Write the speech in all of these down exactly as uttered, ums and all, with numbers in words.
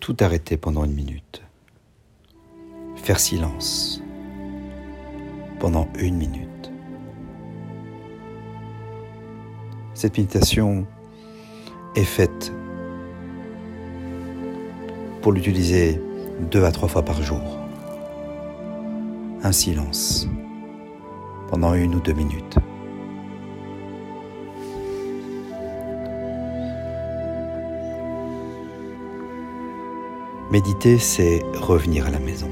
Tout arrêter pendant une minute. Faire silence pendant une minute. Cette méditation est faite pour l'utiliser deux à trois fois par jour. Un silence pendant une ou deux minutes. Méditer, c'est revenir à la maison.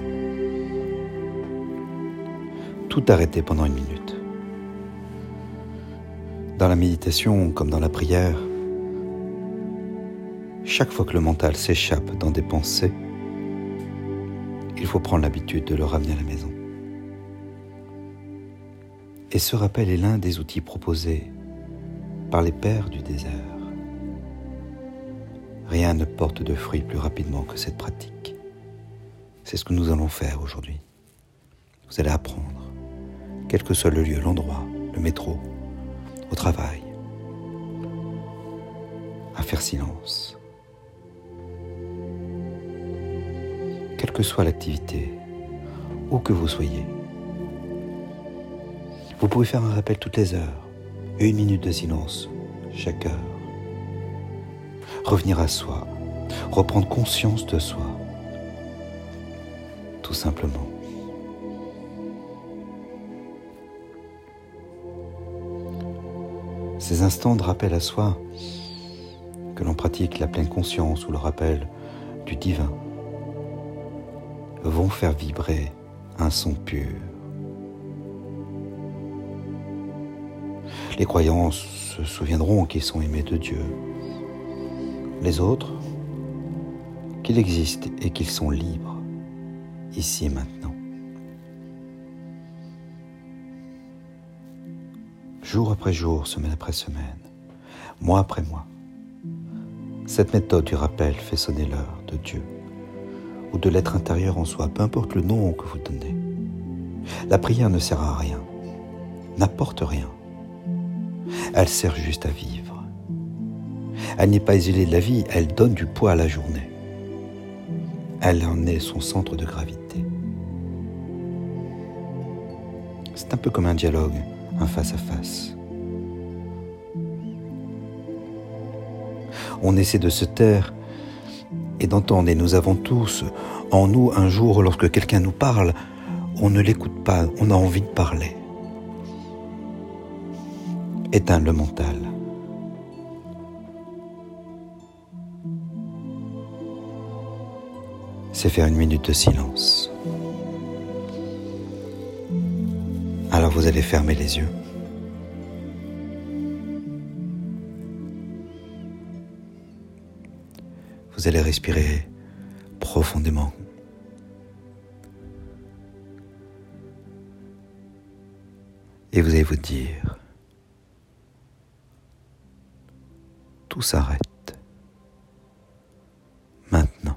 Tout arrêter pendant une minute. Dans la méditation, comme dans la prière, chaque fois que le mental s'échappe dans des pensées, il faut prendre l'habitude de le ramener à la maison. Et ce rappel est l'un des outils proposés par les pères du désert. Rien ne porte de fruits plus rapidement que cette pratique. C'est ce que nous allons faire aujourd'hui. Vous allez apprendre, quel que soit le lieu, l'endroit, le métro, au travail, à faire silence. Quelle que soit l'activité, où que vous soyez. Vous pouvez faire un rappel toutes les heures, une minute de silence chaque heure. Revenir à soi, reprendre conscience de soi, tout simplement. Ces instants de rappel à soi, que l'on pratique la pleine conscience ou le rappel du divin, vont faire vibrer un son pur. Les croyants se souviendront qu'ils sont aimés de Dieu. Les autres, qu'il existe et qu'ils sont libres, ici et maintenant. Jour après jour, semaine après semaine, mois après mois, cette méthode du rappel fait sonner l'heure de Dieu ou de l'être intérieur en soi, peu importe le nom que vous donnez. La prière ne sert à rien, n'apporte rien. Elle sert juste à vivre. Elle n'est pas isolée de la vie, elle donne du poids à la journée. Elle en est son centre de gravité. C'est un peu comme un dialogue, un face-à-face. On essaie de se taire et d'entendre, et nous avons tous en nous un jour, lorsque quelqu'un nous parle, on ne l'écoute pas, on a envie de parler. Éteindre le mental. C'est faire une minute de silence. Alors vous allez fermer les yeux. Vous allez respirer profondément. Et vous allez vous dire, tout s'arrête maintenant.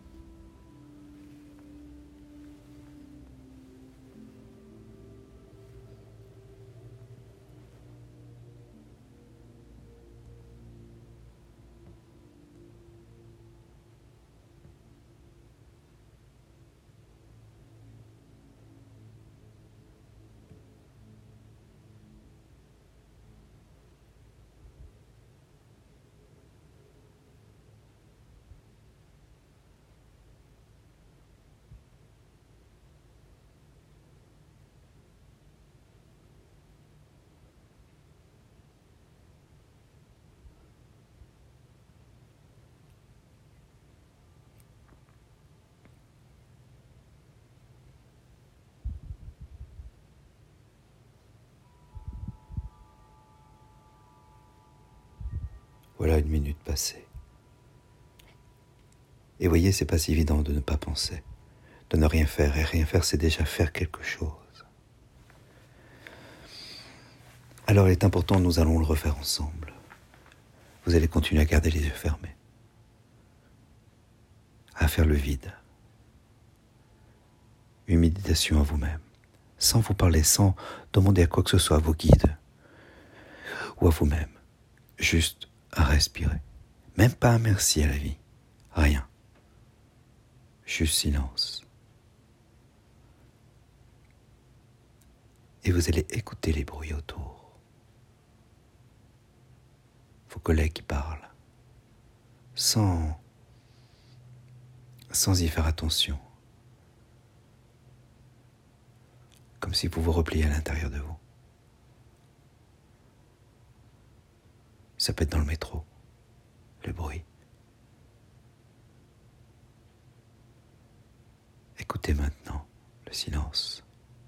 Voilà une minute passée. Et voyez, c'est pas si évident de ne pas penser, de ne rien faire. Et rien faire, c'est déjà faire quelque chose. Alors il est important, nous allons le refaire ensemble. Vous allez continuer à garder les yeux fermés, à faire le vide. Une méditation à vous-même, sans vous parler, sans demander à quoi que ce soit, à vos guides ou à vous-même. Juste à respirer. Même pas un merci à la vie. Rien. juste silence. Et vous allez écouter les bruits autour. Vos collègues qui parlent, sans, sans y faire attention. Comme si vous vous repliez à l'intérieur de vous. Ça peut être dans le métro, le bruit. Écoutez maintenant le silence.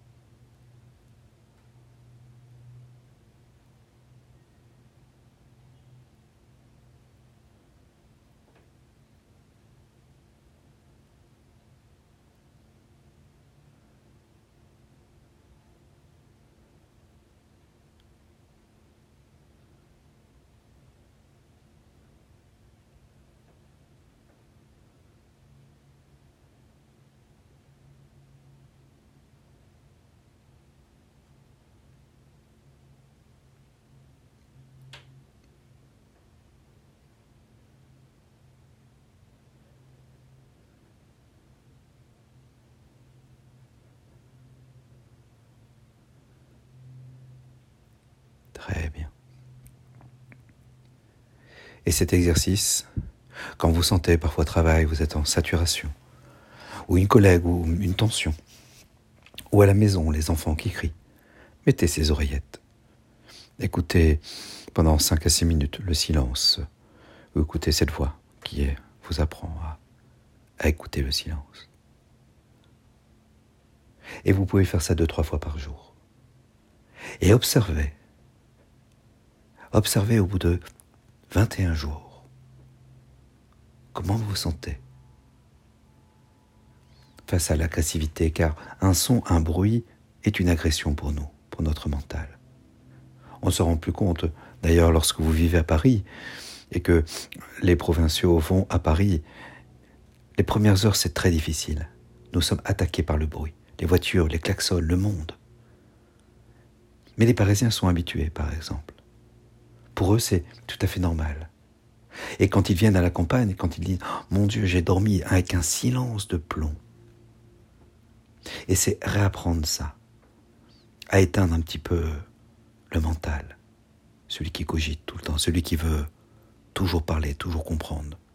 Très bien. Et cet exercice, quand vous sentez parfois au travail, vous êtes en saturation, ou une collègue, ou une tension, ou à la maison, les enfants qui crient, mettez ces oreillettes. Écoutez pendant cinq à six minutes le silence, ou écoutez cette voix qui est, vous apprend à, à écouter le silence. Et vous pouvez faire ça deux, trois fois par jour. Et observez. Observez au bout de vingt et un jours. Comment vous vous sentez face à l'agressivité, car un son, un bruit est une agression pour nous, pour notre mental. On ne se rend plus compte, d'ailleurs, lorsque vous vivez à Paris et que les provinciaux vont à Paris, les premières heures, c'est très difficile. Nous sommes attaqués par le bruit, les voitures, les klaxons, le monde. Mais les Parisiens sont habitués, par exemple. Pour eux, c'est tout à fait normal. Et quand ils viennent à la campagne, quand ils disent oh, « Mon Dieu, j'ai dormi avec un silence de plomb », et c'est réapprendre ça, à éteindre un petit peu le mental, celui qui cogite tout le temps, celui qui veut toujours parler, toujours comprendre.